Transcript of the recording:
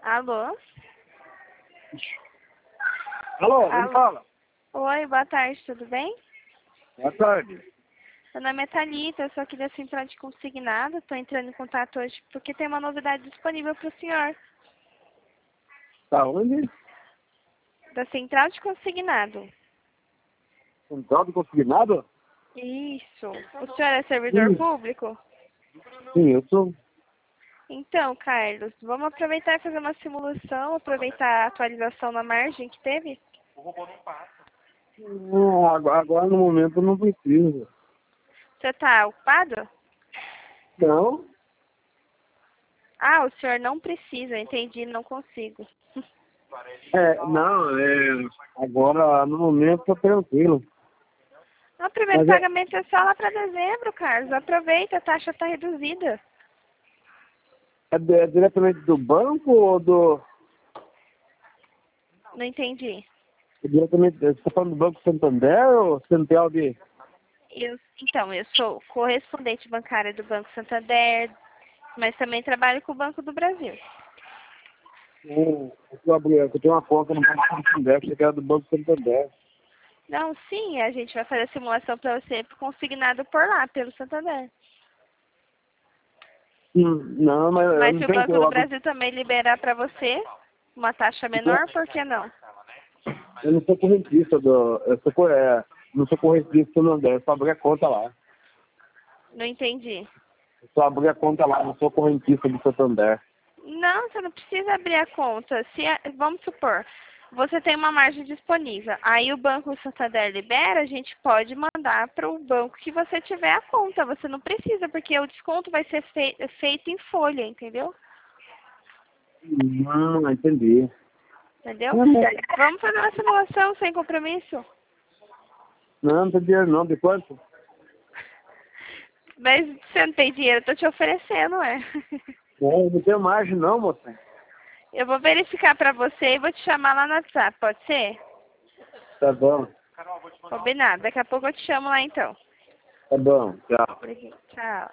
Alô? Alô, quem Alô? fala? Oi, boa tarde, tudo bem? Boa tarde. Meu nome é Thalita, eu sou aqui da Central de Consignado. Estou entrando em contato hoje porque tem uma novidade disponível para o senhor. Tá onde? Da Central de Consignado. Central do Consignado? Isso. O senhor é servidor Sim. público? Sim, eu sou. Então, Carlos, vamos aproveitar e fazer uma simulação, aproveitar a atualização na margem que teve? Não, agora no momento eu não preciso. Você está ocupado? Não? Ah, o senhor não precisa, entendi, não consigo. Agora no momento tô tranquilo. O primeiro Mas pagamento é só lá para dezembro, Carlos. Aproveita, a taxa está reduzida. é diretamente do banco ou do... Não entendi. É diretamente, você tá falando do Banco Santander ou Central de... Então, eu sou correspondente bancária do Banco Santander, mas também trabalho com o Banco do Brasil. Eu tenho uma conta no Banco Santander, que era do Banco Santander. Não, sim, a gente vai fazer a simulação para você consignado por lá, pelo Santander. Não, mas eu Mas não se o tenho... Banco do Brasil também liberar para você uma taxa menor, por que não? Eu não sou correntista não sou correntista do Santander, eu só abri a conta lá. Não entendi. Eu só abri a conta lá, não sou correntista do Santander. Não, você não precisa abrir a conta. Vamos supor, você tem uma margem disponível. Aí o Banco Santander libera, a gente pode mandar para o banco que você tiver a conta. Você não precisa, porque o desconto vai ser feito em folha, entendeu? Entendi. Entendeu? Vamos fazer uma simulação sem compromisso? Não tem dinheiro não, de quanto? Mas você não tem dinheiro, eu tô te oferecendo, é. Não, não tenho margem não, moça. Eu vou verificar para você e vou te chamar lá no WhatsApp, pode ser? Tá bom, Combinado. Daqui a pouco eu te chamo lá então. tá bom, tchau. Tchau.